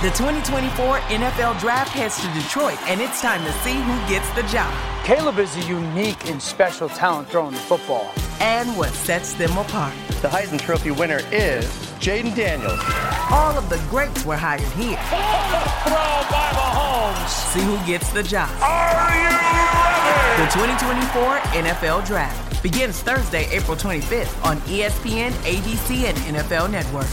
The 2024 NFL Draft heads to Detroit, and it's time to see who gets the job. Caleb is a unique and special talent throwing the football. And what sets them apart. The Heisman Trophy winner is Jaden Daniels. All of the greats were hired here. Throw by Mahomes. See who gets the job. Are you ready? The 2024 NFL Draft begins Thursday, April 25th on ESPN, ABC, and NFL Network.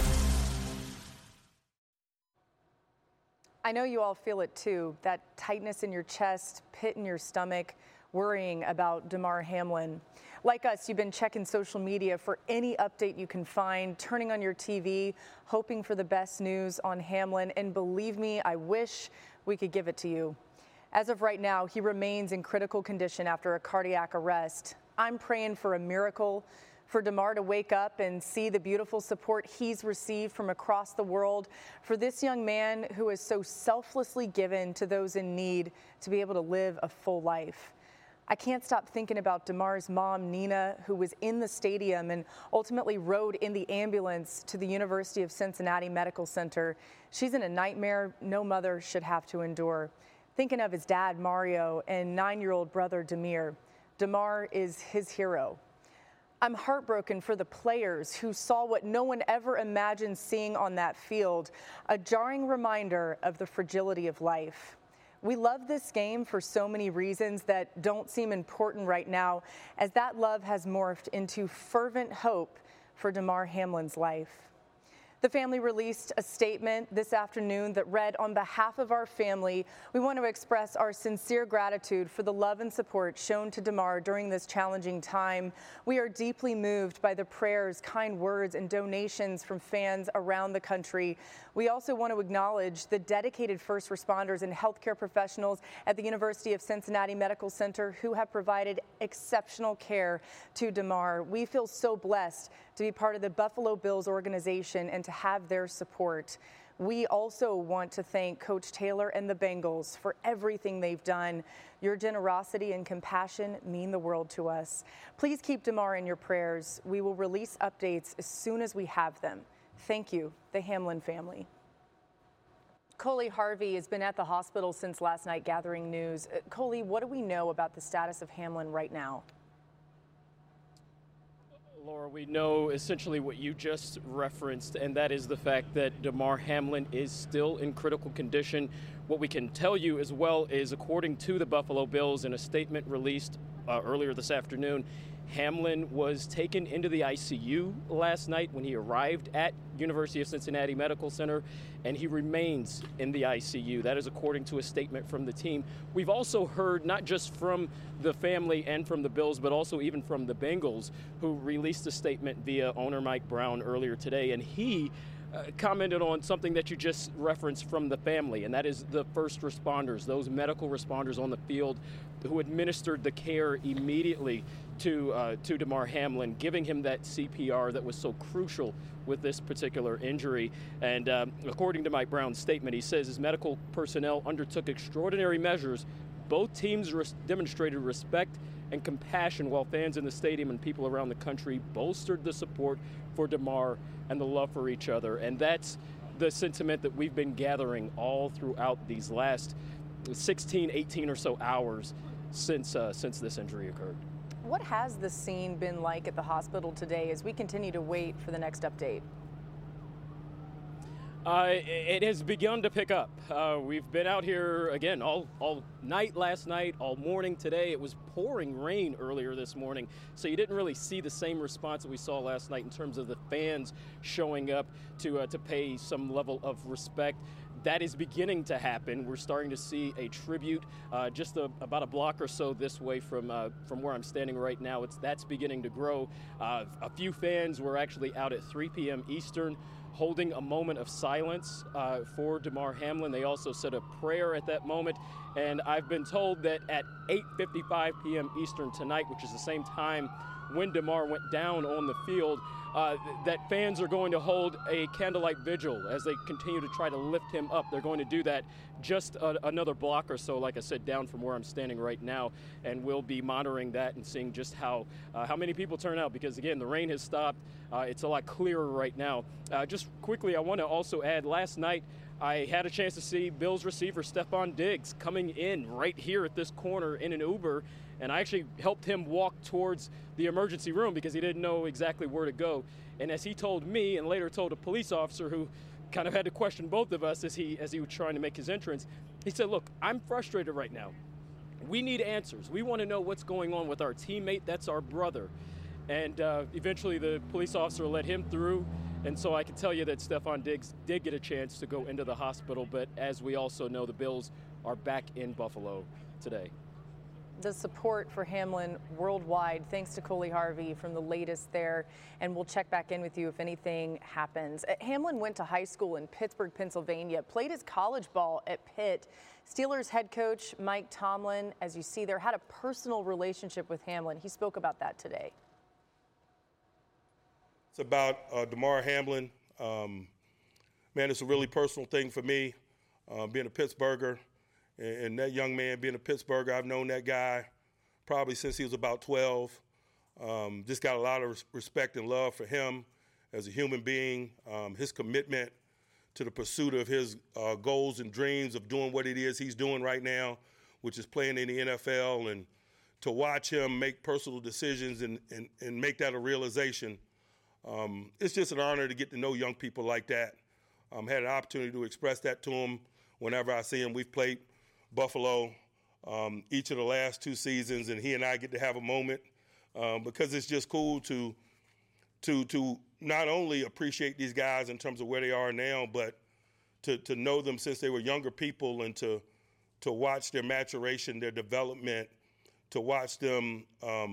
I know you all feel it too, that tightness in your chest, pit in your stomach, worrying about Damar Hamlin. Like us, you've been checking social media for any update you can find, turning on your TV, hoping for the best news on Hamlin, and believe me, I wish we could give it to you. As of right now, he remains in critical condition after a cardiac arrest. I'm praying for a miracle, for Damar to wake up and see the beautiful support he's received from across the world, for this young man who is so selflessly given to those in need to be able to live a full life. I can't stop thinking about Damar's mom, Nina, who was in the stadium and ultimately rode in the ambulance to the University of Cincinnati Medical Center. She's in a nightmare no mother should have to endure. Thinking of his dad, Mario, and 9-year-old brother, Demir. Damar is his hero. I'm heartbroken for the players who saw what no one ever imagined seeing on that field, a jarring reminder of the fragility of life. We love this game for so many reasons that don't seem important right now, as that love has morphed into fervent hope for Damar Hamlin's life. The family released a statement this afternoon that read, "On behalf of our family, we want to express our sincere gratitude for the love and support shown to Damar during this challenging time. We are deeply moved by the prayers, kind words, and donations from fans around the country. We also want to acknowledge the dedicated first responders and healthcare professionals at the University of Cincinnati Medical Center who have provided exceptional care to Damar. We feel so blessed to be part of the Buffalo Bills organization and to have their support. We also want to thank Coach Taylor and the Bengals for everything they've done. Your generosity and compassion mean the world to us. Please keep Damar in your prayers. We will release updates as soon as we have them. Thank you, the Hamlin family." Coley Harvey has been at the hospital since last night gathering news. Coley, what do we know about the status of Hamlin right now? Laura, we know essentially what you just referenced, and that is the fact that Damar Hamlin is still in critical condition. What we can tell you as well is, according to the Buffalo Bills in a statement released earlier this afternoon, Hamlin was taken into the ICU last night when he arrived at University of Cincinnati Medical Center, and he remains in the ICU. That is according to a statement from the team. We've also heard not just from the family and from the Bills, but also even from the Bengals, who released a statement via owner Mike Brown earlier today, and he commented on something that you just referenced from the family, and that is the first responders, those medical responders on the field who administered the care immediately to Damar Hamlin, giving him that CPR that was so crucial with this particular injury. And according to Mike Brown's statement, he says his medical personnel undertook extraordinary measures. Both teams demonstrated respect and compassion, while fans in the stadium and people around the country bolstered the support for Damar and the love for each other. And that's the sentiment that we've been gathering all throughout these last 16, 18 or so hours since this injury occurred. What has the scene been like at the hospital today as we continue to wait for the next update? It has begun to pick up. We've been out here again all night last night, all morning today. It was pouring rain earlier this morning, so you didn't really see the same response that we saw last night in terms of the fans showing up to pay some level of respect. That is beginning to happen. We're starting to see a tribute just about a block or so this way from where I'm standing right now. That's beginning to grow. A few fans were actually out at 3 p.m. Eastern, holding a moment of silence for Damar Hamlin. They also said a prayer at that moment. And I've been told that at 8:55 p.m. Eastern tonight, which is the same time when Damar went down on the field, that fans are going to hold a candlelight vigil as they continue to try to lift him up. They're going to do that just another block or so, like I said, down from where I'm standing right now, and we'll be monitoring that and seeing just how many people turn out, because again, the rain has stopped. It's a lot clearer right now. Just quickly, I want to also add, last night I had a chance to see Bills receiver Stephon Diggs coming in right here at this corner in an Uber, and I actually helped him walk towards the emergency room because he didn't know exactly where to go. And as he told me and later told a police officer who kind of had to question both of us as he was trying to make his entrance, he said, look, I'm frustrated right now. We need answers. We want to know what's going on with our teammate. That's our brother. And eventually the police officer let him through. And so I can tell you that Stephon Diggs did get a chance to go into the hospital. But as we also know, the Bills are back in Buffalo today. The support for Hamlin worldwide, thanks to Coley Harvey from the latest there. And we'll check back in with you if anything happens. Hamlin went to high school in Pittsburgh, Pennsylvania, played his college ball at Pitt. Steelers head coach Mike Tomlin, as you see there, had a personal relationship with Hamlin. He spoke about that today. It's about Damar Hamlin. Man, it's a really personal thing for me, being a Pittsburgher. And that young man being a Pittsburgher, I've known that guy probably since he was about 12. Just got a lot of respect and love for him as a human being, his commitment to the pursuit of his goals and dreams of doing what it is he's doing right now, which is playing in the NFL. And to watch him make personal decisions and make that a realization, it's just an honor to get to know young people like that. Had an opportunity to express that to him whenever I see him. We've played Buffalo each of the last 2 seasons, and he and I get to have a moment because it's just cool to not only appreciate these guys in terms of where they are now, but to know them since they were younger people and to watch their maturation, their development, to watch them,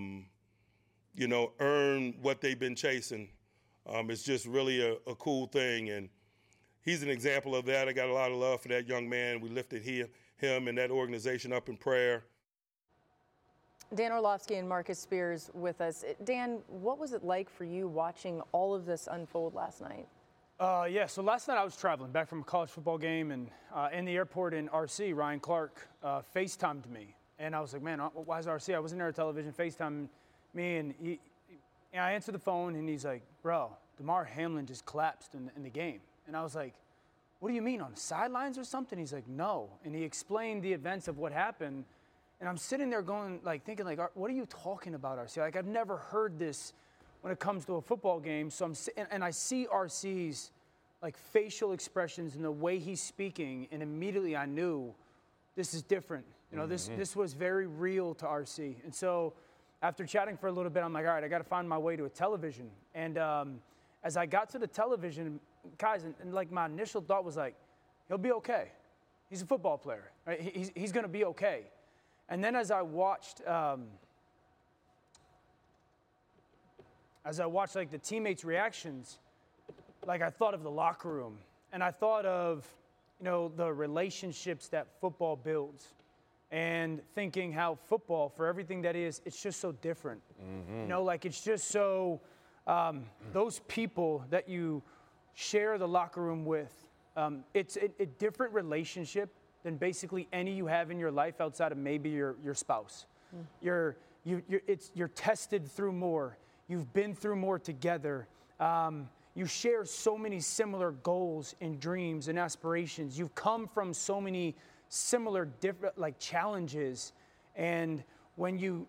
earn what they've been chasing. It's just really a cool thing, and he's an example of that. I got a lot of love for that young man. We lifted him and that organization up in prayer. Dan Orlovsky and Marcus Spears with us. Dan, what was it like for you watching all of this unfold last night? So last night I was traveling back from a college football game, and in the airport in RC, Ryan Clark FaceTimed me. And I was like, man, why is RC? I wasn't there at television, FaceTimed me, and I answered the phone, and he's like, bro, Damar Hamlin just collapsed in the game. And I was like, what do you mean, on the sidelines or something? He's like, no. And he explained the events of what happened. And I'm sitting there thinking, what are you talking about, RC? Like, I've never heard this when it comes to a football game. So and I see RC's, facial expressions and the way he's speaking, and immediately I knew this is different. This was very real to RC. And so after chatting for a little bit, I'm like, all right, I got to find my way to a television. And as I got to the television, guys, and my initial thought was he'll be okay. He's a football player, right? He's going to be okay. And then as I watched the teammates' reactions, I thought of the locker room, and I thought of, the relationships that football builds, and thinking how football, for everything that is, it's just so different. Mm-hmm. It's just so, those people that you share the locker room with, it's a different relationship than basically any you have in your life outside of maybe your spouse. Mm. You're tested through more. You've been through more together. You share so many similar goals and dreams and aspirations. You've come from so many similar different challenges. And when you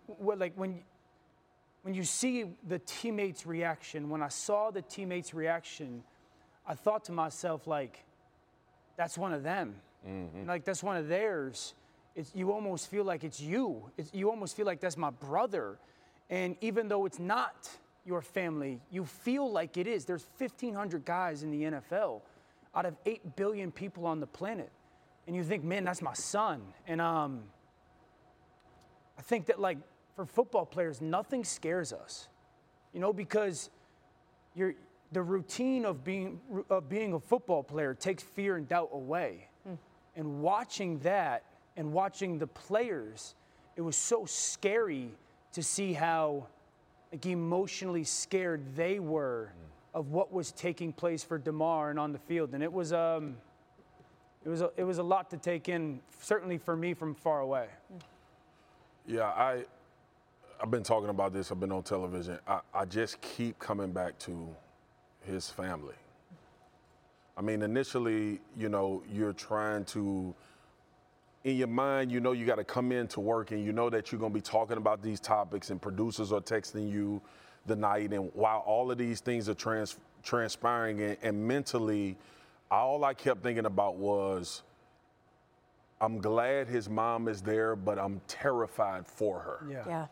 see the teammates' reaction, when I saw the teammates' reaction, I thought to myself, that's one of them. Mm-hmm. That's one of theirs. You almost feel like it's you. You almost feel like that's my brother. And even though it's not your family, you feel like it is. There's 1,500 guys in the NFL out of 8 billion people on the planet. And you think, man, that's my son. And I think that, for football players, nothing scares us. Because the routine of being a football player takes fear and doubt away. Mm. And watching that and watching the players, it was so scary to see how emotionally scared they were of what was taking place for Damar and on the field. And it was a lot to take in, certainly for me from far away. Yeah, I've been talking about this. I've been on television. I just keep coming back to his family. I mean, initially, you're trying to, in your mind, you got to come into work and you know that you're going to be talking about these topics and producers are texting you the night. And while all of these things are transpiring and mentally, all I kept thinking about was, I'm glad his mom is there, but I'm terrified for her. Yeah.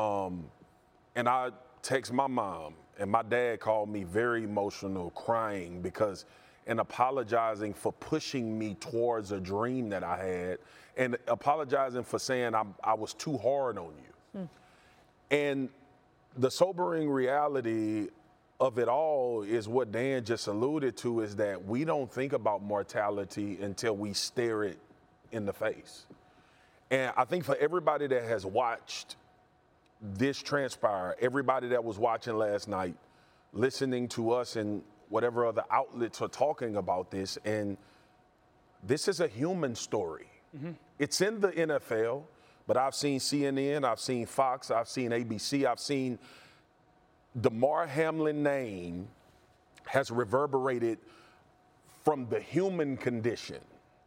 And I text my mom, and my dad called me very emotional, crying and apologizing for pushing me towards a dream that I had, and apologizing for saying I was too hard on you. And the sobering reality of it all is what Dan just alluded to, is that we don't think about mortality until we stare it in the face. And I think for everybody that has watched this transpire, everybody that was watching last night, listening to us and whatever other outlets are talking about this, and this is a human story. It's in the NFL, but I've seen CNN, I've seen Fox, I've seen ABC, I've seen Damar Hamlin name has reverberated from the human condition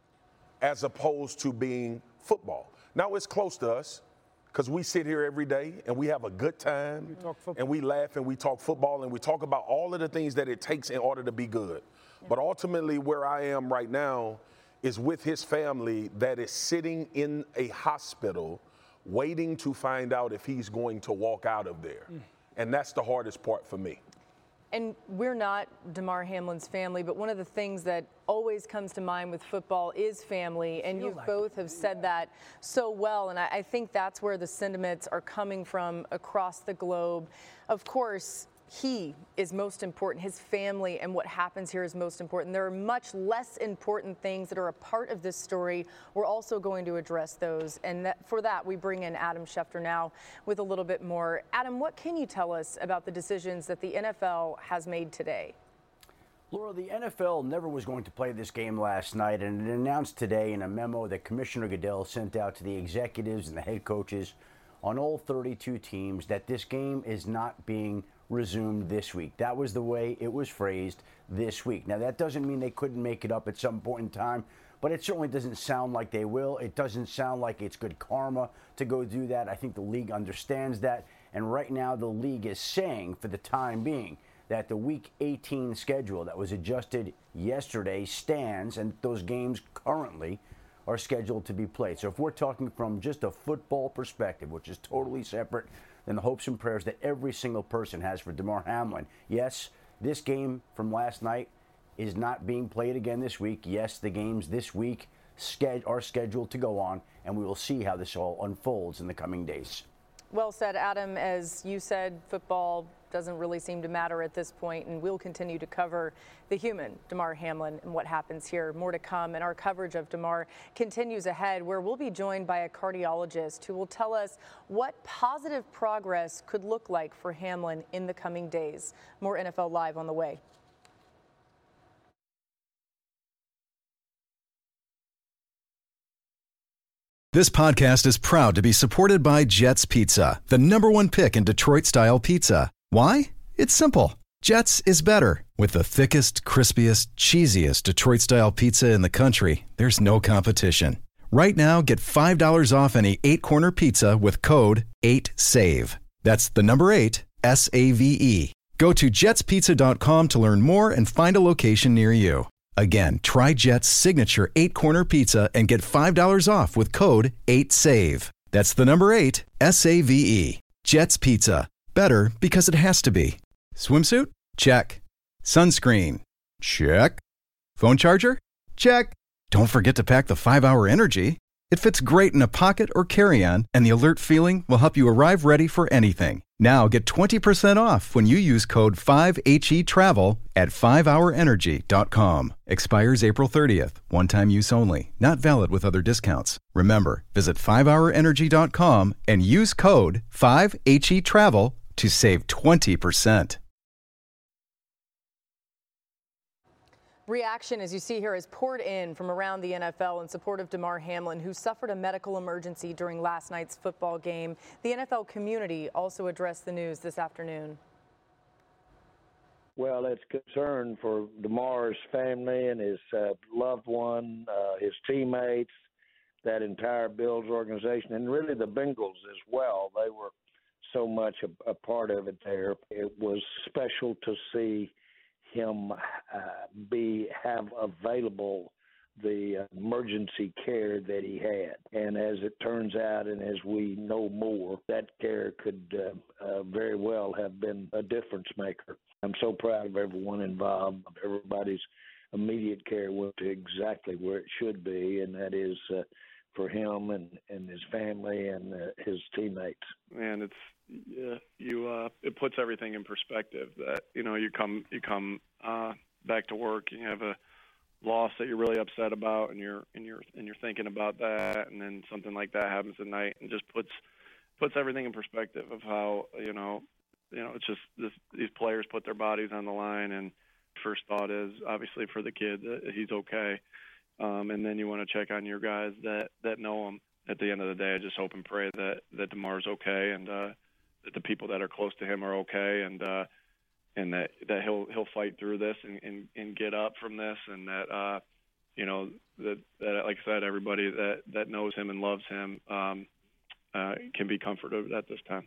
as opposed to being football. Now it's close to us because we sit here every day and we have a good time and we laugh and we talk football and we talk about all of the things that it takes in order to be good. Yeah. But ultimately where I am right now is with his family that is sitting in a hospital waiting to find out if he's going to walk out of there. And that's the hardest part for me. And we're not Damar Hamlin's family, but one of the things that always comes to mind with football is family, and you both have said that so well, and I think that's where the sentiments are coming from across the globe. Of course, he is most important. His family and what happens here is most important. There are much less important things that are a part of this story. We're also going to address those. And for that, we bring in Adam Schefter now with a little bit more. Adam, what can you tell us about the decisions that the NFL has made today? Laura, the NFL never was going to play this game last night, and it announced today in a memo that Commissioner Goodell sent out to the executives and the head coaches on all 32 teams that this game is not being resumed this week. That was the way it was phrased, this week. Now, that doesn't mean they couldn't make it up at some point in time, but it certainly doesn't sound like they will. It doesn't sound like it's good karma to go do that. I think the league understands that, and right now the league is saying, for the time being, that the Week 18 schedule that was adjusted yesterday stands, and those games currently are scheduled to be played. So if we're talking from just a football perspective, which is totally separate than the hopes and prayers that every single person has for Damar Hamlin, yes, this game from last night is not being played again this week. Yes, the games this week are scheduled to go on, and we will see how this all unfolds in the coming days. Well said, Adam. As you said, football doesn't really seem to matter at this point, and we'll continue to cover the human, Damar Hamlin, and what happens here. More to come, and our coverage of Damar continues ahead, where we'll be joined by a cardiologist who will tell us what positive progress could look like for Hamlin in the coming days. More NFL Live on the way. This podcast is proud to be supported by Jets Pizza, the #1 pick in Detroit-style pizza. Why? It's simple. Jets is better. With the thickest, crispiest, cheesiest Detroit-style pizza in the country, there's no competition. Right now, get $5 off any 8-corner pizza with code 8SAVE. That's the number 8, S-A-V-E. Go to jetspizza.com to learn more and find a location near you. Again, try Jet's signature 8-corner pizza and get $5 off with code 8SAVE. That's the number 8, S-A-V-E. Jet's Pizza. Better because it has to be. Swimsuit? Check. Sunscreen? Check. Phone charger? Check. Don't forget to pack the 5-Hour Energy. It fits great in a pocket or carry-on, and the alert feeling will help you arrive ready for anything. Now get 20% off when you use code 5HETRAVEL at 5hourenergy.com. Expires April 30th. One-time use only. Not valid with other discounts. Remember, visit 5hourenergy.com and use code 5HETRAVEL to save 20%. Reaction, as you see here, is poured in from around the NFL in support of Damar Hamlin, who suffered a medical emergency during last night's football game. The NFL community also addressed the news this afternoon. Well, it's concern for DeMar's family and his loved one, his teammates, that entire Bills organization, and really the Bengals as well. They were so much a part of it there. It was special to see him have available the emergency care that he had. And as it turns out, and as we know more, that care could very well have been a difference maker. I'm so proud of everyone involved. Everybody's immediate care went to exactly where it should be, and that is for him and his family and his teammates. Man, it puts everything in perspective. That you come back to work and you have a loss that you're really upset about, and you're thinking about that, and then something like that happens at night, and just puts everything in perspective of how it's just these players put their bodies on the line, and first thought is obviously for the kid that he's okay, and then you want to check on your guys that know him. At the end of the day, I just hope and pray that DeMar's okay, and that the people that are close to him are okay, and that he'll fight through this and get up from this, and that that like I said, everybody that knows him and loves him can be comforted at this time.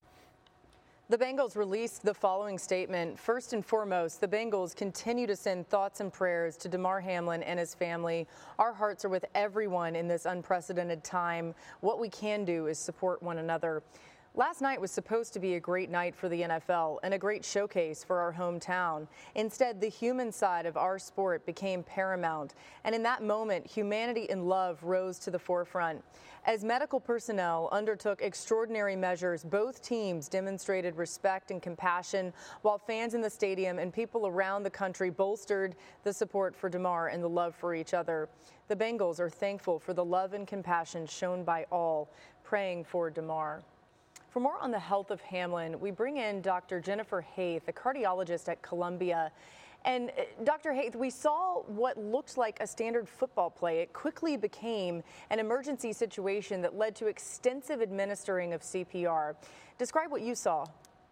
The Bengals released the following statement. First and foremost, the Bengals continue to send thoughts and prayers to Damar Hamlin and his family. Our hearts are with everyone in this unprecedented time. What we can do is support one another. Last night was supposed to be a great night for the NFL and a great showcase for our hometown. Instead, the human side of our sport became paramount. And in that moment, humanity and love rose to the forefront. As medical personnel undertook extraordinary measures, both teams demonstrated respect and compassion, while fans in the stadium and people around the country bolstered the support for Damar and the love for each other. The Bengals are thankful for the love and compassion shown by all, praying for Damar. For more on the health of Hamlin, we bring in Dr. Jennifer Haith, a cardiologist at Columbia. And Dr. Haith, we saw what looked like a standard football play. It quickly became an emergency situation that led to extensive administering of CPR. Describe what you saw.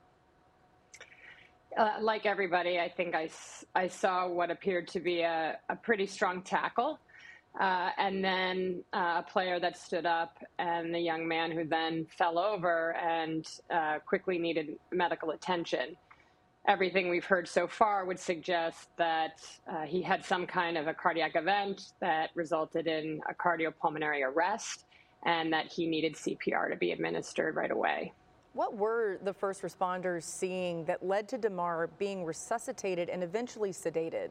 Like everybody, I think I saw what appeared to be a pretty strong tackle. And then a player that stood up, and the young man who then fell over and quickly needed medical attention. Everything we've heard so far would suggest that he had some kind of a cardiac event that resulted in a cardiopulmonary arrest, and that he needed CPR to be administered right away. What were the first responders seeing that led to Damar being resuscitated and eventually sedated?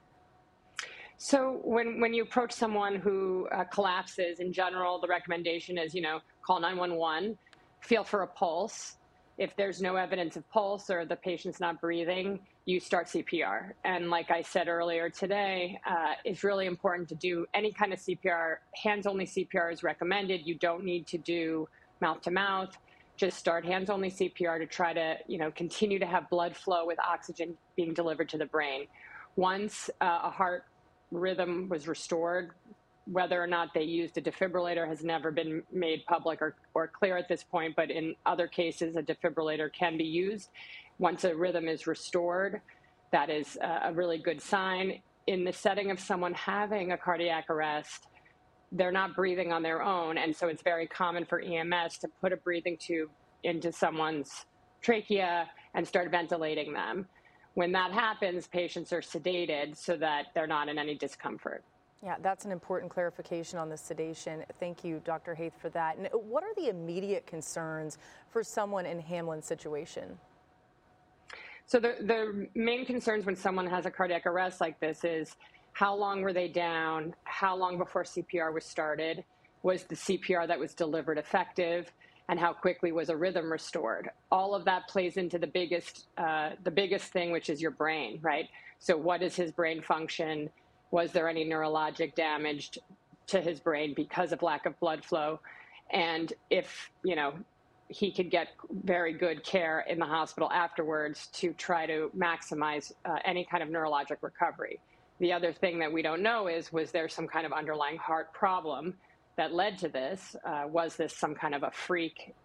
So when you approach someone who collapses, in general, the recommendation is, call 911, feel for a pulse. If there's no evidence of pulse or the patient's not breathing, you start CPR. And like I said earlier today, it's really important to do any kind of CPR. Hands-only CPR is recommended. You don't need to do mouth-to-mouth. Just start hands-only CPR to try to, continue to have blood flow with oxygen being delivered to the brain. Once a heart rhythm was restored, whether or not they used a defibrillator has never been made public or clear at this point, but in other cases, a defibrillator can be used. Once a rhythm is restored, that is a really good sign. In the setting of someone having a cardiac arrest, they're not breathing on their own, and so it's very common for EMS to put a breathing tube into someone's trachea and start ventilating them. When that happens, patients are sedated so that they're not in any discomfort. Yeah, that's an important clarification on the sedation. Thank you, Dr. Haith, for that. And what are the immediate concerns for someone in Hamlin's situation? So the main concerns when someone has a cardiac arrest like this is how long were they down, how long before CPR was started, was the CPR that was delivered effective, and how quickly was a rhythm restored. All of that plays into the biggest thing, which is your brain, right? So what is his brain function? Was there any neurologic damage to his brain because of lack of blood flow? And if, he could get very good care in the hospital afterwards to try to maximize any kind of neurologic recovery. The other thing that we don't know is, was there some kind of underlying heart problem that led to this? Was this some kind of a freak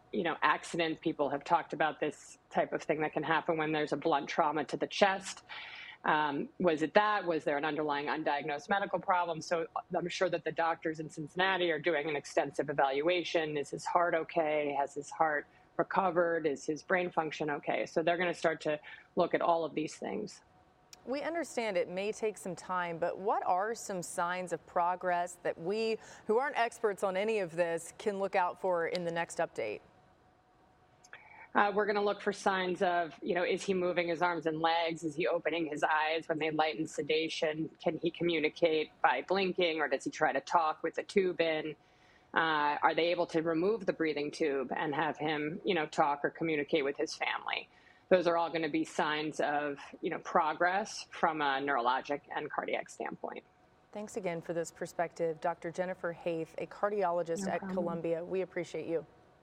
accident. People have talked about this type of thing that can happen when there's a blunt trauma to the chest. Was it that? Was there an underlying undiagnosed medical problem? So I'm sure that the doctors in Cincinnati are doing an extensive evaluation. Is his heart okay? Has his heart recovered? Is his brain function okay? So they're going to start to look at all of these things. We understand it may take some time, but what are some signs of progress that we, who aren't experts on any of this, can look out for in the next update? We're going to look for signs of, is he moving his arms and legs? Is he opening his eyes when they lighten sedation? Can he communicate by blinking, or does he try to talk with the tube in? Are they able to remove the breathing tube and have him, talk or communicate with his family? Those are all going to be signs of, progress from a neurologic and cardiac standpoint. Thanks again for this perspective, Dr. Jennifer Haith, a cardiologist at Columbia. We appreciate you.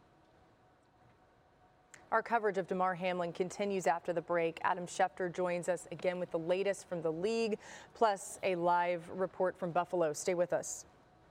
Our coverage of Damar Hamlin continues after the break. Adam Schefter joins us again with the latest from the league, plus a live report from Buffalo. Stay with us.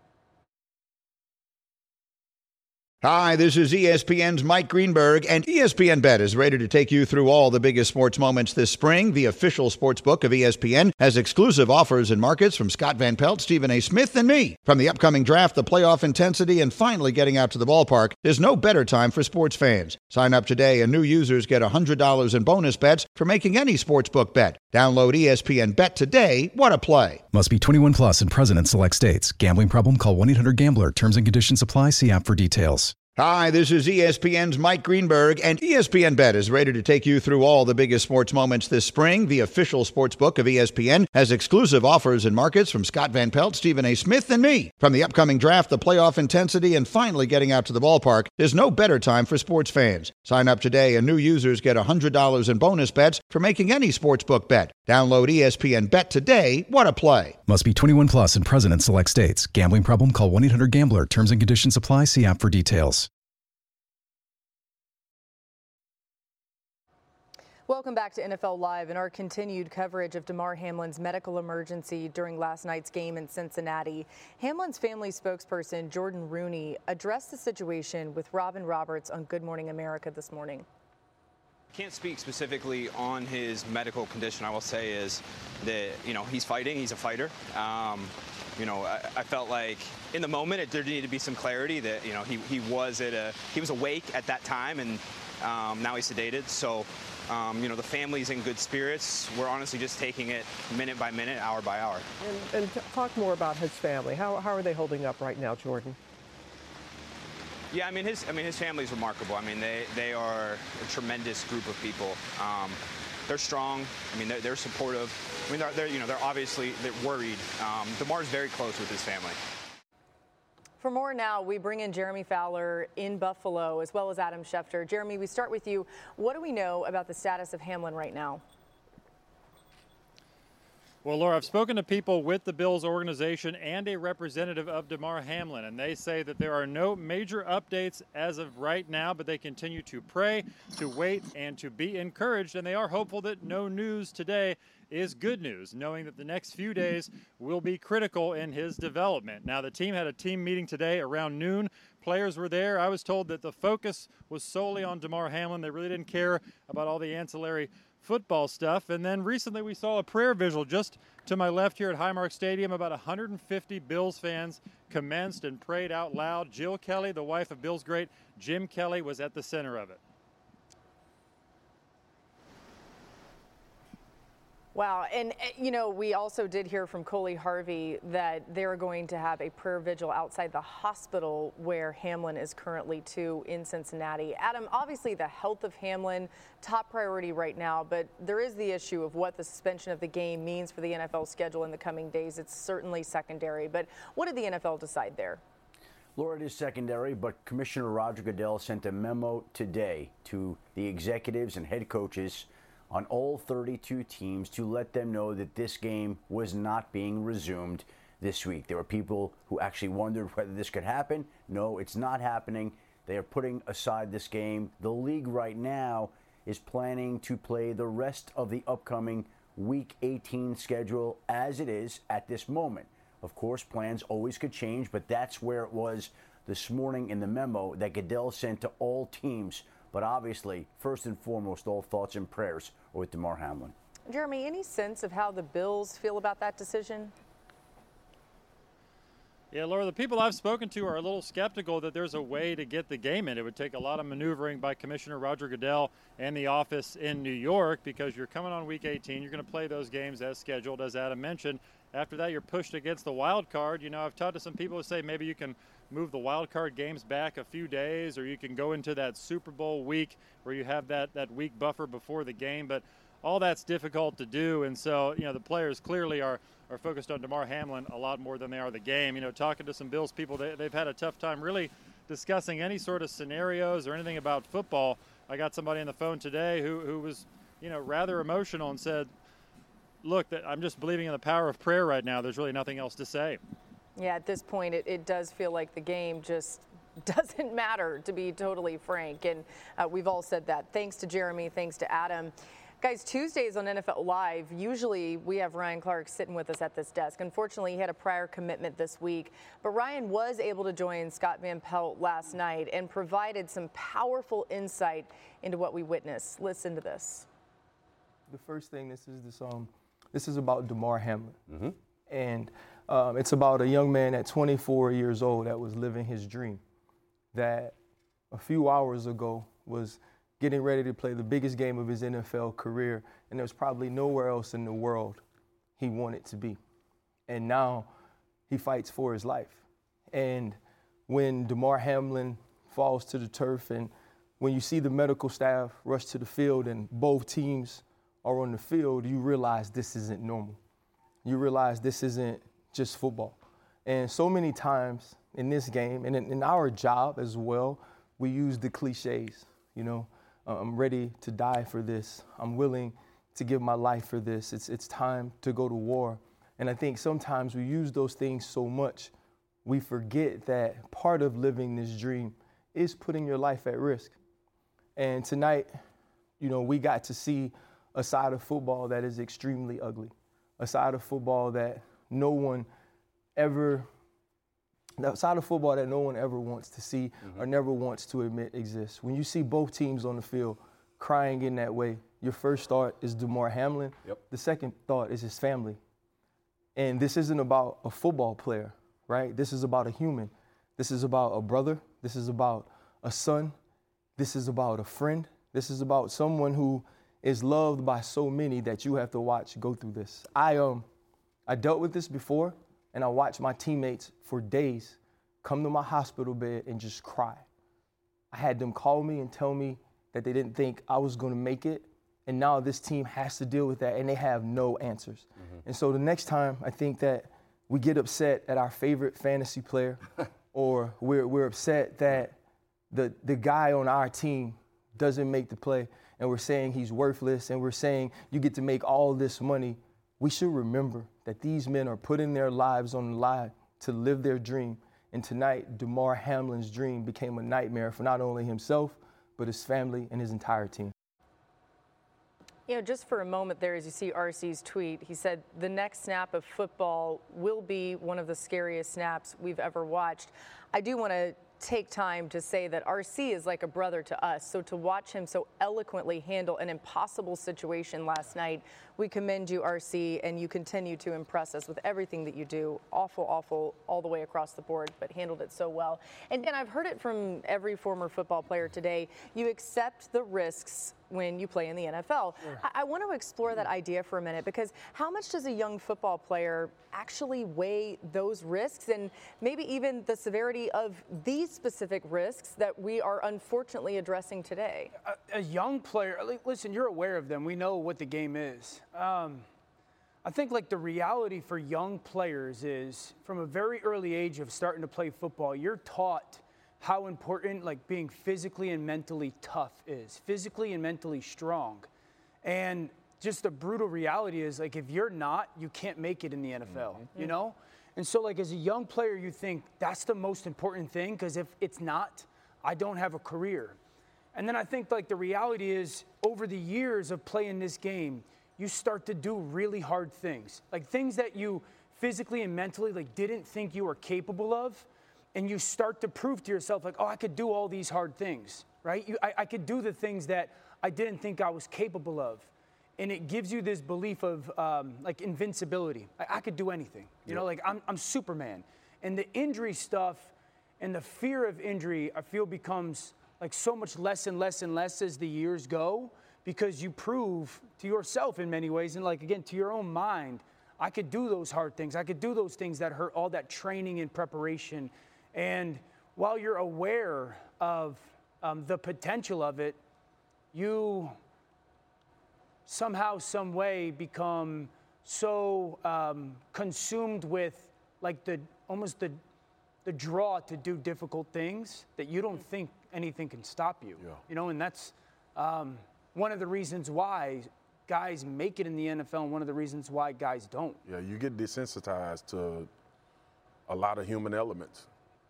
Hi, this is ESPN's Mike Greenberg, and ESPN Bet is ready to take you through all the biggest sports moments this spring. The official sports book of ESPN has exclusive offers and markets from Scott Van Pelt, Stephen A. Smith, and me. From the upcoming draft, the playoff intensity, and finally getting out to the ballpark, there's no better time for sports fans. Sign up today, and new users get $100 in bonus bets for making any sportsbook bet. Download ESPN Bet today. What a play. Must be 21 plus and present in select states. Gambling problem? Call 1-800-GAMBLER. Terms and conditions apply. See app for details. Hi, this is ESPN's Mike Greenberg, and ESPN Bet is ready to take you through all the biggest sports moments this spring. The official sports book of ESPN has exclusive offers and markets from Scott Van Pelt, Stephen A. Smith, and me. From the upcoming draft, the playoff intensity, and finally getting out to the ballpark, there's no better time for sports fans. Sign up today, and new users get $100 in bonus bets for making any sportsbook bet. Download ESPN Bet today. What a play. Must be 21 plus and present in select states. Gambling problem? Call 1-800-GAMBLER. Terms and conditions apply. See app for details. Welcome back to NFL Live and our continued coverage of Damar Hamlin's medical emergency during last night's game in Cincinnati. Hamlin's family spokesperson, Jordan Rooney, addressed the situation with Robin Roberts on Good Morning America this morning. Can't speak specifically on his medical condition. I will say is that, he's fighting. He's a fighter. I felt like in the moment there needed to be some clarity that, he was awake at that time, and now he's sedated. So, the family's in good spirits. We're honestly just taking it minute by minute, hour by hour. And talk more about his family. How are they holding up right now, Jordan? Yeah, his family's remarkable. They are a tremendous group of people. They're strong. They're supportive. They're worried. Damar's very close with his family. For more now, we bring in Jeremy Fowler in Buffalo, as well as Adam Schefter. Jeremy, we start with you. What do we know about the status of Hamlin right now? Well, Laura, I've spoken to people with the Bills organization and a representative of Damar Hamlin, and they say that there are no major updates as of right now, but they continue to pray, to wait, and to be encouraged, and they are hopeful that no news today is good news, knowing that the next few days will be critical in his development. Now, the team had a team meeting today around noon. Players were there. I was told that the focus was solely on Damar Hamlin. They really didn't care about all the ancillary football stuff. And then recently we saw a prayer visual just to my left here at Highmark Stadium. About 150 Bills fans commenced and prayed out loud. Jill Kelly, the wife of Bills great Jim Kelly, was at the center of it. Wow. And, we also did hear from Coley Harvey that they're going to have a prayer vigil outside the hospital where Hamlin is currently too in Cincinnati. Adam, obviously the health of Hamlin, top priority right now, but there is the issue of what the suspension of the game means for the NFL schedule in the coming days. It's certainly secondary, but what did the NFL decide there? Laura, it is secondary, but Commissioner Roger Goodell sent a memo today to the executives and head coaches on all 32 teams to let them know that this game was not being resumed this week. There were people who actually wondered whether this could happen. No, it's not happening. They are putting aside this game. The league right now is planning to play the rest of the upcoming Week 18 schedule as it is at this moment. Of course, plans always could change, but that's where it was this morning in the memo that Goodell sent to all teams. But obviously, first and foremost, all thoughts and prayers are with Damar Hamlin. Jeremy, any sense of how the Bills feel about that decision? Yeah, Laura, the people I've spoken to are a little skeptical that there's a way to get the game in. It would take a lot of maneuvering by Commissioner Roger Goodell and the office in New York, because you're coming on Week 18. You're going to play those games as scheduled, as Adam mentioned. After that, you're pushed against the wild card. You know, I've talked to some people who say maybe you can move the wild card games back a few days, or you can go into that Super Bowl week where you have that week buffer before the game. But all that's difficult to do, and so, you know, the players clearly are focused on Damar Hamlin a lot more than they are the game. You know, talking to some Bills people, they've had a tough time really discussing any sort of scenarios or anything about football. I got somebody on the phone today who was, you know, rather emotional and said, look, I'm just believing in the power of prayer right now. There's really nothing else to say. Yeah, at this point, it does feel like the game just doesn't matter, to be totally frank, and we've all said that. Thanks to Jeremy, thanks to Adam. Guys, Tuesdays on NFL Live, usually we have Ryan Clark sitting with us at this desk. Unfortunately, he had a prior commitment this week, but Ryan was able to join Scott Van Pelt last night and provided some powerful insight into what we witnessed. Listen to this. The first thing, this is about Damar Hamlin. And it's about a young man at 24 years old that was living his dream, that a few hours ago was getting ready to play the biggest game of his NFL career, and there's probably nowhere else in the world he wanted to be. And now he fights for his life. And when Damar Hamlin falls to the turf, and when you see the medical staff rush to the field and both teams are on the field, you realize this isn't normal. You realize this isn't just football. And so many times in this game, and in our job as well, we use the cliches, you know. I'm ready to die for this. I'm willing to give my life for this. It's time to go to war. And I think sometimes we use those things so much, we forget that part of living this dream is putting your life at risk. And tonight, you know, we got to see a side of football that is extremely ugly, a side of football that no one ever wants to see or never wants to admit exists. When you see both teams on the field crying in that way, your first thought is Damar Hamlin. The second thought is his family. And this isn't about a football player, right? This is about a human. This is about a brother. This is about a son. This is about a friend. This is about someone who is loved by so many that you have to watch go through this. I dealt with this before, and I watched my teammates for days come to my hospital bed and just cry. I had them call me and tell me that they didn't think I was going to make it, and now this team has to deal with that, and they have no answers. And so the next time I think that we get upset at our favorite fantasy player, or we're upset that the guy on our team doesn't make the play, and we're saying he's worthless, and we're saying you get to make all this money, we should remember that these men are putting their lives on the line to live their dream. And tonight, Damar Hamlin's dream became a nightmare for not only himself, but his family and his entire team. You know, just for a moment there, as you see RC's tweet, he said the next snap of football will be one of the scariest snaps we've ever watched. I do want to take time to say that RC is like a brother to us. So to watch him so eloquently handle an impossible situation last night, we commend you, RC, and you continue to impress us with everything that you do. Awful, awful, all the way across the board, but handled it so well. And I've heard it from every former football player today. You accept the risks when you play in the NFL. Sure. I want to explore that idea for a minute, because how much does a young football player actually weigh those risks, and maybe even the severity of these specific risks that we are unfortunately addressing today? A young player, listen, you're aware of them. We know what the game is. I think like the reality for young players is from a very early age of starting to play football, you're taught how important like being physically and mentally tough is, physically and mentally strong. And just the brutal reality is like if you're not, you can't make it in the NFL, you know? And so like as a young player, you think that's the most important thing, because if it's not, I don't have a career. And then I think like the reality is over the years of playing this game, you start to do really hard things, like things that you physically and mentally like didn't think you were capable of. and you start to prove to yourself, like, oh, I could do all these hard things, right? I could do the things that I didn't think I was capable of. And it gives you this belief of, like, invincibility. I could do anything. You know, like, I'm Superman. And the injury stuff and the fear of injury, I feel, becomes, like, so much less and less and less as the years go, because you prove to yourself in many ways, and, like, again, to your own mind, I could do those hard things. I could do those things that hurt, all that training and preparation. And while you're aware of the potential of it, you somehow, some way become so consumed with, like, almost the draw to do difficult things that you don't think anything can stop you. Yeah. You know, and that's one of the reasons why guys make it in the NFL and one of the reasons why guys don't. Yeah, you get desensitized to a lot of human elements.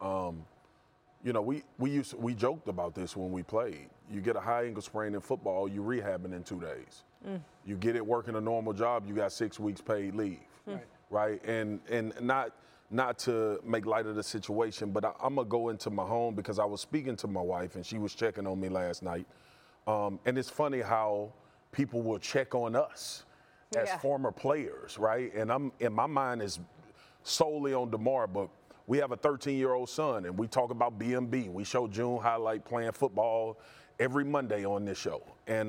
You know, we joked about this when we played. You get a high ankle sprain in football, you rehabbing in 2 days. You get it working a normal job, you got 6 weeks paid leave. Right? And not to make light of the situation, but I'm gonna go into my home because I was speaking to my wife and she was checking on me last night. And it's funny how people will check on us as former players, right? And my mind is solely on DeMar, but we have a 13-year-old son, and we talk about BMB. We show June highlight playing football every Monday on this show. And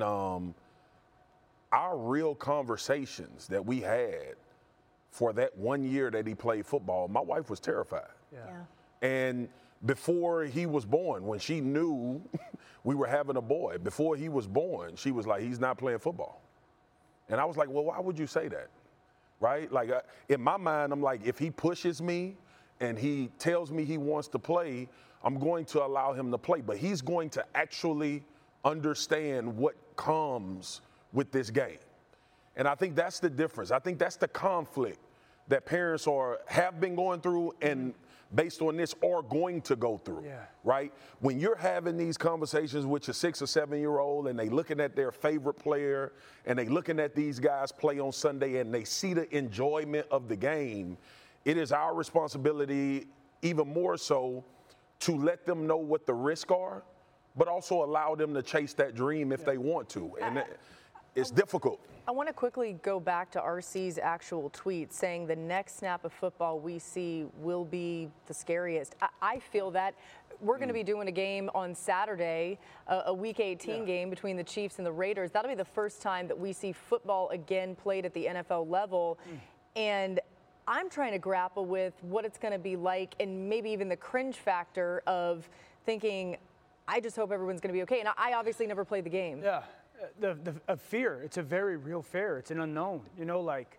our real conversations that we had for that 1 year that he played football, my wife was terrified. And before he was born, when she knew we were having a boy, before he was born, she was like, he's not playing football. And I was like, well, why would you say that? Right? Like, in my mind, I'm like, if he pushes me and he tells me he wants to play, I'm going to allow him to play. But he's going to actually understand what comes with this game. And I think that's the difference. I think that's the conflict that parents have been going through and based on this are going to go through, right? When you're having these conversations with your 6 or 7 year old and they looking at their favorite player and they looking at these guys play on Sunday and they see the enjoyment of the game, it is our responsibility, even more so, to let them know what the risks are, but also allow them to chase that dream if they want to. And it's difficult. I want to quickly go back to RC's actual tweet saying the next snap of football we see will be the scariest. I feel that we're going to be doing a game on Saturday, a Week 18 game between the Chiefs and the Raiders. That'll be the first time that we see football again played at the NFL level. And I'm trying to grapple with what it's going to be like and maybe even the cringe factor of thinking, I just hope everyone's going to be okay. And I obviously never played the game. Yeah. The fear, it's a very real fear. It's an unknown, you know, like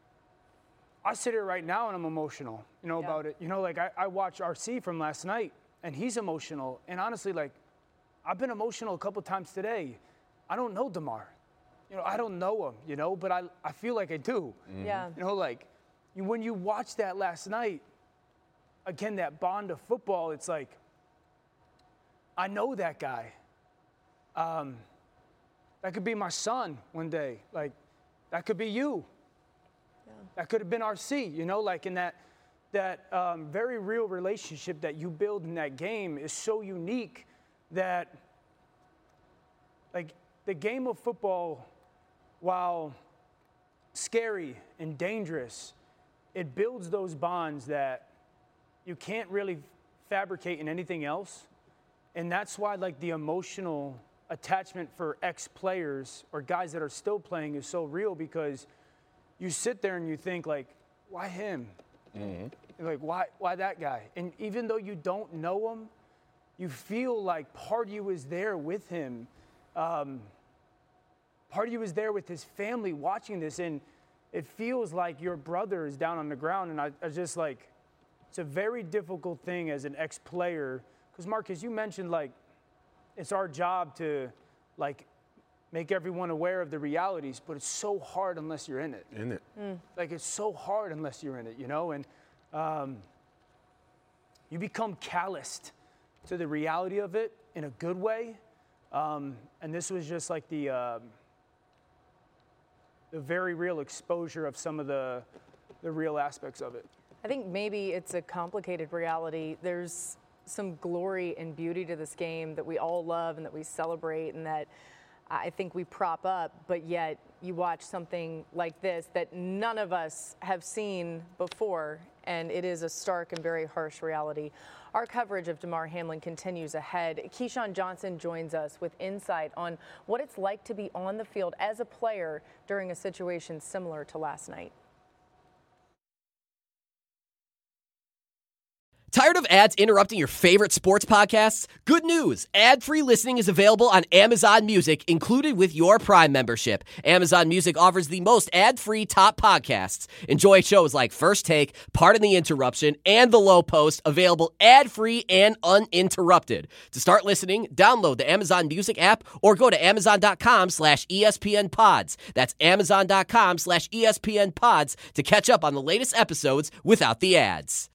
I sit here right now and I'm emotional, you know, about it. You know, like I watched RC from last night and he's emotional. And honestly, like I've been emotional a couple times today. I don't know DeMar, you know, I don't know him, you know, but I feel like I do. Yeah. You know, like when you watch that last night, again, that bond of football, it's like, I know that guy. That could be my son one day. Like, that could be you. That could have been RC, you know, like in that very real relationship that you build in that game is so unique that, like, the game of football, while scary and dangerous, it builds those bonds that you can't really fabricate in anything else. And that's why, like, the emotional attachment for ex-players or guys that are still playing is so real, because you sit there and you think, like, why him? Like, why that guy? And even though you don't know him, you feel like part of you is there with him. Part of you is there with his family watching this, and it feels like your brother is down on the ground. And I just, like, it's a very difficult thing as an ex-player, because Marcus, you mentioned, like, it's our job to, like, make everyone aware of the realities, but it's so hard unless you're in it. Like, it's so hard unless you're in it, you know? And you become calloused to the reality of it in a good way. And this was just like the very real exposure of some of the real aspects of it. I think maybe it's a complicated reality. There's some glory and beauty to this game that we all love and that we celebrate and that I think we prop up, but yet you watch something like this that none of us have seen before, and it is a stark and very harsh reality. Our coverage of Damar Hamlin continues ahead. Keyshawn Johnson joins us with insight on what it's like to be on the field as a player during a situation similar to last night. Tired of ads interrupting your favorite sports podcasts? Good news! Ad-free listening is available on Amazon Music, included with your Prime membership. Amazon Music offers the most ad-free top podcasts. Enjoy shows like First Take, Pardon the Interruption, and The Low Post, available ad-free and uninterrupted. To start listening, download the Amazon Music app or go to Amazon.com/ESPN Pods. That's Amazon.com/ESPN Pods to catch up on the latest episodes without the ads.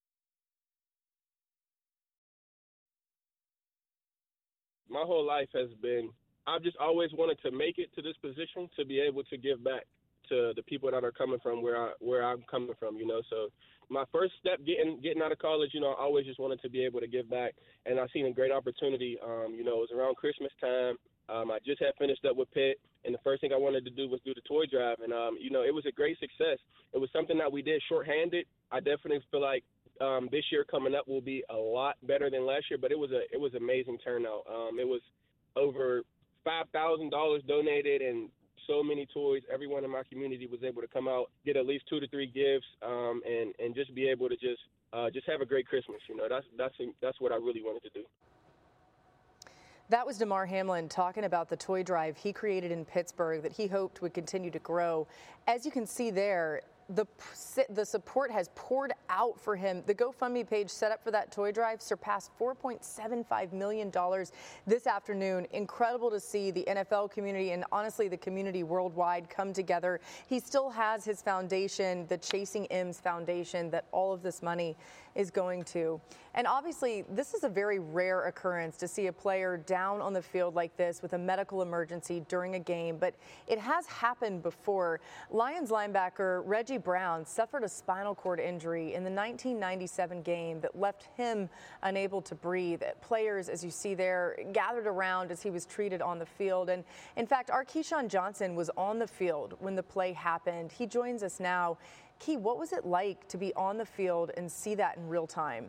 My whole life has been, I've just always wanted to make it to this position to be able to give back to the people that are coming from where I'm coming from, So my first step getting out of college, I always just wanted to be able to give back. And I seen a great opportunity. It was around Christmas time. I just had finished up with Pitt, and the first thing I wanted to do was do the toy drive. And, it was a great success. It was something that we did shorthanded. I definitely feel like this year coming up will be a lot better than last year, but it was amazing turnout. It was over $5,000 donated and so many toys. Everyone in my community was able to come out, get at least 2 to 3 gifts, and just be able to just have a great Christmas. That's what I really wanted to do. That was Damar Hamlin talking about the toy drive he created in Pittsburgh that he hoped would continue to grow. As you can see there, the support has poured out for him. The GoFundMe page set up for that toy drive surpassed $4.75 million this afternoon. Incredible to see the NFL community and honestly the community worldwide come together. He still has his foundation, the Chasing M's Foundation, that all of this money is going to. And obviously, this is a very rare occurrence to see a player down on the field like this with a medical emergency during a game, but it has happened before. Lions linebacker Reggie Brown suffered a spinal cord injury in the 1997 game that left him unable to breathe. Players, as you see there, gathered around as he was treated on the field. And in fact, our Keyshawn Johnson was on the field when the play happened. He joins us now. Key, what was it like to be on the field and see that in real time?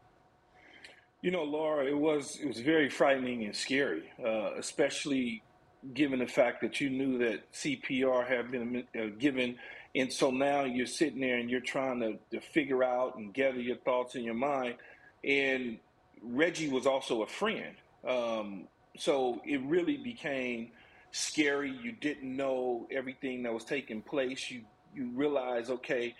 Laura, it was very frightening and scary, especially given the fact that you knew that CPR had been given. And so now you're sitting there and you're trying to figure out and gather your thoughts in your mind. And Reggie was also a friend. So it really became scary. You didn't know everything that was taking place. You realize, okay,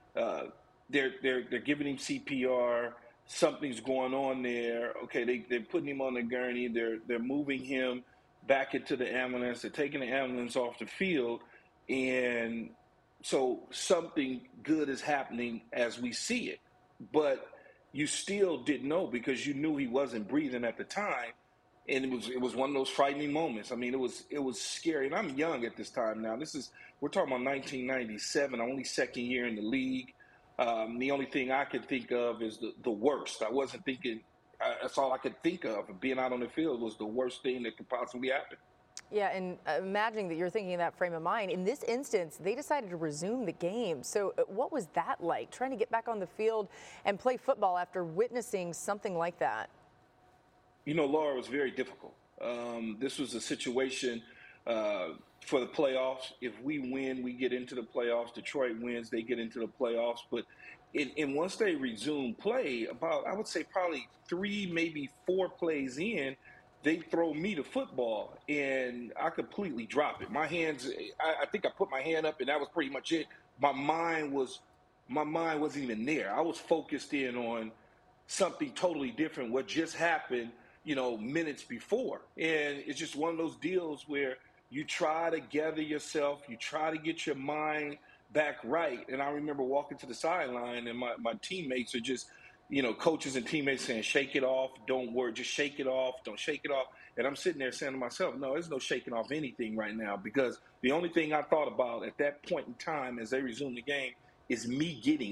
they're giving him CPR. Something's going on there. Okay, they're putting him on the gurney. They're moving him back into the ambulance. They're taking the ambulance off the field. And so something good is happening as we see it. But you still didn't know because you knew he wasn't breathing at the time. And it was one of those frightening moments. I mean, it was scary. And I'm young at this time now. We're talking about 1997, only second year in the league. The only thing I could think of is the worst. I wasn't thinking, that's all I could think of. Being out on the field was the worst thing that could possibly happen. Yeah, and imagining that you're thinking in that frame of mind. In this instance, they decided to resume the game. So what was that like, trying to get back on the field and play football after witnessing something like that? Laura, it was very difficult. This was a situation for the playoffs. If we win, we get into the playoffs. Detroit wins, they get into the playoffs. But once they resume play, about, I would say probably 3, maybe 4 plays in, they throw me the football, and I completely drop it. My hands, I think I put my hand up, and that was pretty much it. My mind wasn't even there. I was focused in on something totally different, what just happened, minutes before. And it's just one of those deals where you try to gather yourself, you try to get your mind back right. And I remember walking to the sideline, and my teammates are just, coaches and teammates saying, shake it off, don't worry, just shake it off, don't shake it off. And I'm sitting there saying to myself, no, there's no shaking off anything right now, because the only thing I thought about at that point in time as they resumed the game is me getting hit.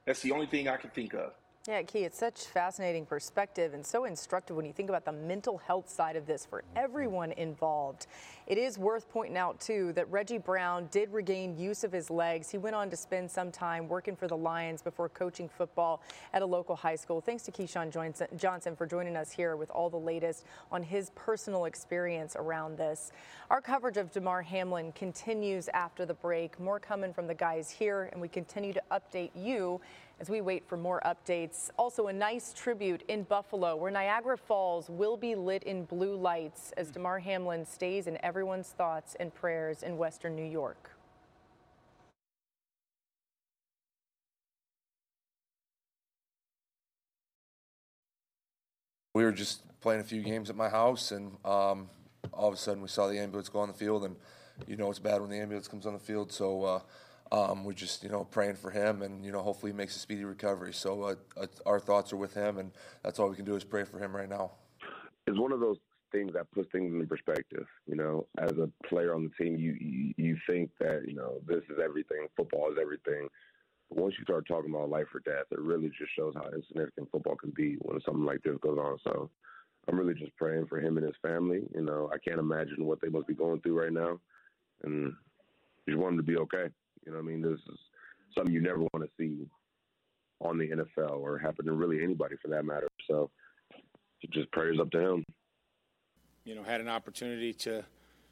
That's the only thing I can think of. Yeah, Key, it's such fascinating perspective and so instructive when you think about the mental health side of this for everyone involved. It is worth pointing out, too, that Reggie Brown did regain use of his legs. He went on to spend some time working for the Lions before coaching football at a local high school. Thanks to Keyshawn Johnson for joining us here with all the latest on his personal experience around this. Our coverage of Damar Hamlin continues after the break. More coming from the guys here, and we continue to update you as we wait for more updates. Also, a nice tribute in Buffalo, where Niagara Falls will be lit in blue lights as Damar Hamlin stays in everyone's thoughts and prayers in Western New York. We were just playing a few games at my house, and all of a sudden we saw the ambulance go on the field, and you know it's bad when the ambulance comes on the field, so we're just, praying for him, and, hopefully he makes a speedy recovery. So our thoughts are with him, and that's all we can do is pray for him right now. It's one of those things that puts things into perspective. As a player on the team, you think that, this is everything, football is everything. But once you start talking about life or death, it really just shows how insignificant football can be when something like this goes on. So I'm really just praying for him and his family. I can't imagine what they must be going through right now, and just want him to be okay. This is something you never want to see on the NFL or happen to really anybody for that matter. So just prayers up to him. Had an opportunity to,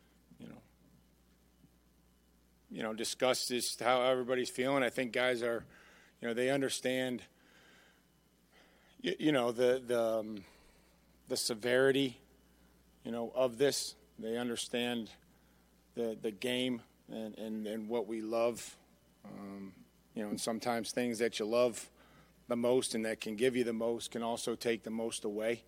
discuss just how everybody's feeling. I think guys are, they understand, the severity, of this. They understand the game. And what we love, and sometimes things that you love the most and that can give you the most can also take the most away.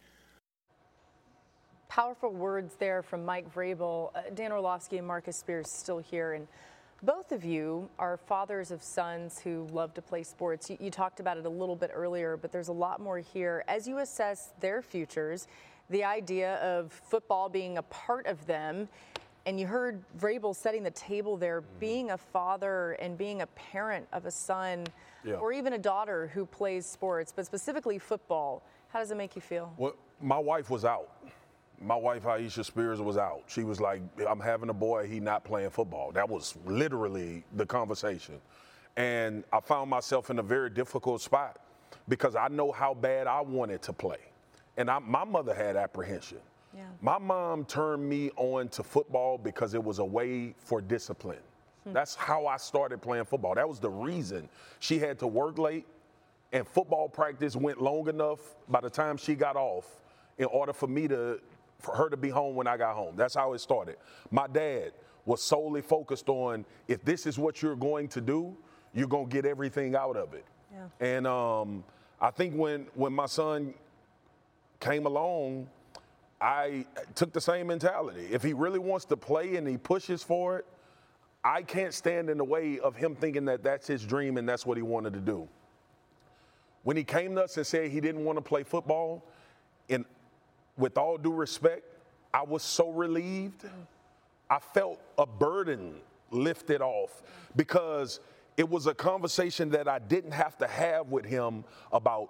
Powerful words there from Mike Vrabel. Dan Orlovsky and Marcus Spears still here, and both of you are fathers of sons who love to play sports. You talked about it a little bit earlier, but there's a lot more here. As you assess their futures, the idea of football being a part of them, and you heard Vrabel setting the table there, being a father and being a parent of a son or even a daughter who plays sports, but specifically football. How does it make you feel? Well, my wife was out. My wife, Aisha Spears, was out. She was like, I'm having a boy, he not playing football. That was literally the conversation. And I found myself in a very difficult spot because I know how bad I wanted to play. And my mother had apprehension. Yeah. My mom turned me on to football because it was a way for discipline. That's how I started playing football. That was the reason. She had to work late, and football practice went long enough by the time she got off in order for her to be home when I got home. That's how it started. My dad was solely focused on, if this is what you're going to do, you're going to get everything out of it. Yeah. And I think when my son came along, I took the same mentality. If he really wants to play and he pushes for it, I can't stand in the way of him thinking that that's his dream and that's what he wanted to do. When he came to us and said he didn't want to play football, and with all due respect, I was so relieved. I felt a burden lifted off because it was a conversation that I didn't have to have with him about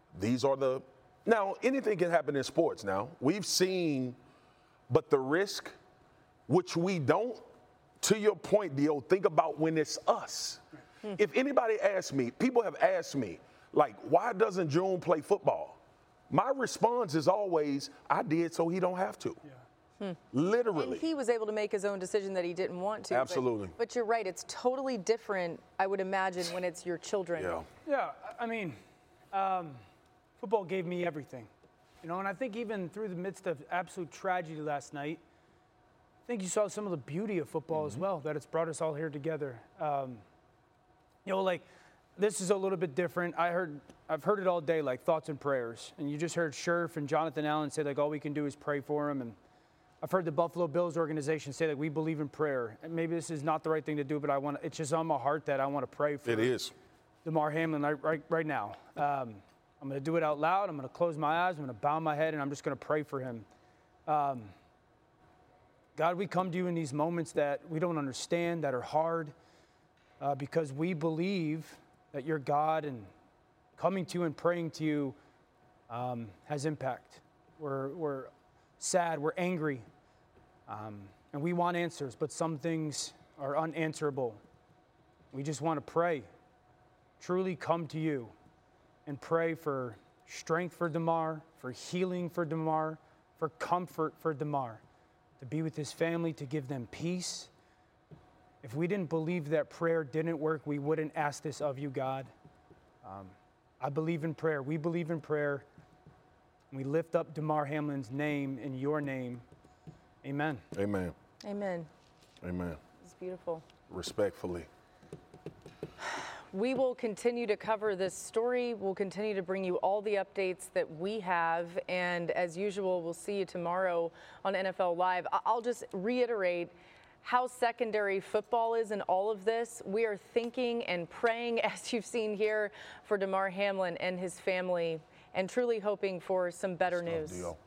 now, anything can happen in sports now. We've seen, but the risk, which we don't, to your point, Dio, think about when it's us. If anybody asks me, people have asked me, like, why doesn't June play football? My response is always, I did so he don't have to. Yeah. Literally. And he was able to make his own decision that he didn't want to. Absolutely. But you're right, it's totally different, I would imagine, when it's your children. Yeah, I mean, football gave me everything, and I think even through the midst of absolute tragedy last night, I think you saw some of the beauty of football as well, that it's brought us all here together. This is a little bit different. I've heard it all day, like thoughts and prayers, and you just heard Scherf and Jonathan Allen say, like, all we can do is pray for him, and I've heard the Buffalo Bills organization say that we believe in prayer, and maybe this is not the right thing to do, but it's just on my heart that I want to pray for Damar Hamlin right now. I'm going to do it out loud. I'm going to close my eyes. I'm going to bow my head, and I'm just going to pray for him. God, we come to you in these moments that we don't understand, that are hard, because we believe that you're God and coming to you and praying to you has impact. We're sad, we're angry, and we want answers, but some things are unanswerable. We just want to pray, truly come to you and pray for strength for Damar, for healing for Damar, for comfort for Damar, to be with his family, to give them peace. If we didn't believe that prayer didn't work, we wouldn't ask this of you, God. I believe in prayer. We believe in prayer. We lift up Damar Hamlin's name in your name. Amen. Amen. Amen. Amen. It's beautiful. Respectfully. We will continue to cover this story. We'll continue to bring you all the updates that we have. And as usual, we'll see you tomorrow on NFL Live. I'll just reiterate how secondary football is in all of this. We are thinking and praying, as you've seen here, for Damar Hamlin and his family, and truly hoping for some better news.